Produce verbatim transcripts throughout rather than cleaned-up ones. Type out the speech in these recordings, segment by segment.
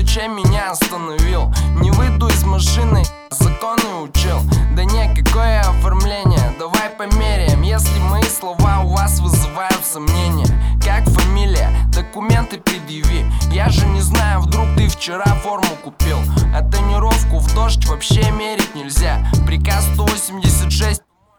зачем меня остановил? Не выйду из машины, законы учил. Да не, какое оформление, давай померяем. Если мои слова у вас вызывают сомнения. Как фамилия, документы предъяви. Я же не знаю, вдруг ты вчера форму купил. А тонировку в дождь вообще мерить нельзя. Приказ сто восемьдесят шесть.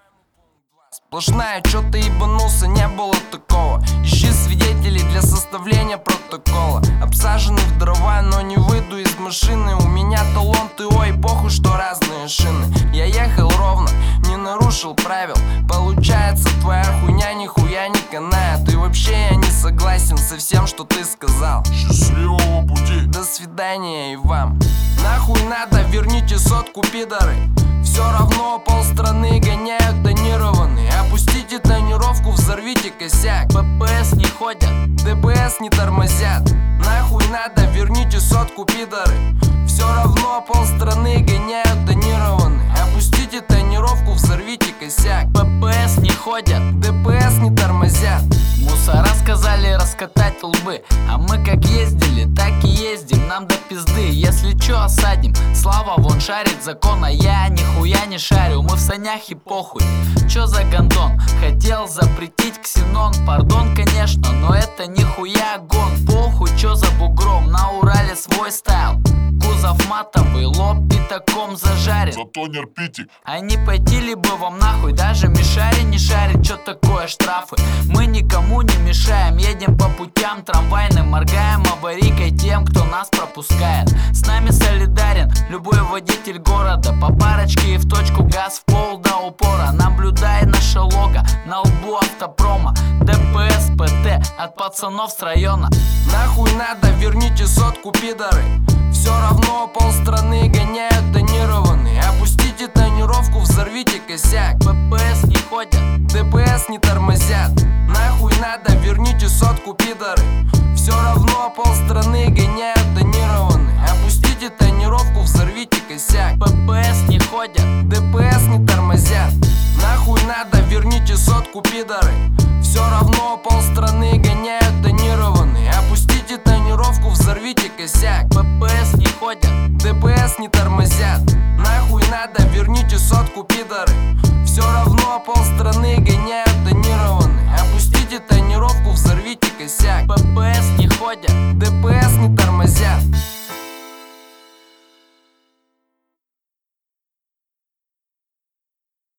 Сплошная, чё ты ебанулся, не было такого. Ищи свидетелей для составления протокола. Обсаженный в дрова, но не выйду из машины. У меня талон ТО и похуй, что разные шины. Я ехал ровно, не нарушил правил. Получается, твоя хуйня нихуя не канает. И вообще я не согласен со всем, что ты сказал. Счастливого пути. До свидания и вам. Нахуй надо, верните сотку, пидоры. Все равно полстраны гоняют тонированные. Опустите тонировку, взорвите косяк. ППС не ходят, ДПС не тормозят. Нахуй надо, верните сотку, пидоры. Все равно полстраны гоняют тонированные. Опустите тонировку, взорвите косяк. ППС не ходят, ДПС не тормозят. Мусора сказали раскатать лбы, а мы как ездили, так и ездим, нам до пизды. Если чё, осадим, Слава вон шарит закон, а я нихуя не шарю. Мы в санях и похуй, чё за гондон? Хотел запретить ксенон, пардон, конечно, но это нихуя гон. Похуй, чё за бугром, на Урале свой стайл. Кузов матовый, лоб пятаком зажарен. Зато не рпите. А не пойти ли бы вам нахуй, даже Мишари не шарит, чё такое штрафы. Мы никому не мешаем, едем по путям трамвайным, моргаем аварийкой тем, кто нас пропускает. С нами солидарен любой водитель города, по парочке и в точку, газ в пол до упора. Наблюдай наше лого на лбу автопрома, ДПС, ПТ от пацанов с района. Нахуй надо, верните сотку, пидоры. Все равно полстраны гоняют тонированные. Опустите тонировку, взорвите косяк. ППС не ходят, ДПС не тормозят. Нахуй надо, верните сотку, пидоры. Все равно полстраны гоняют тонированные. Опустите тонировку, взорвите косяк. ППС не ходят, ДПС не тормозят. Нахуй надо, верните сотку, пидоры. Все равно полстраны гоняют тонированные. Опустите тонировку, взорвите косяк. ППС не ходят, ДПС не тормозят. Нахуй надо, верните сотку, пидоры. Все равно полстраны гоняют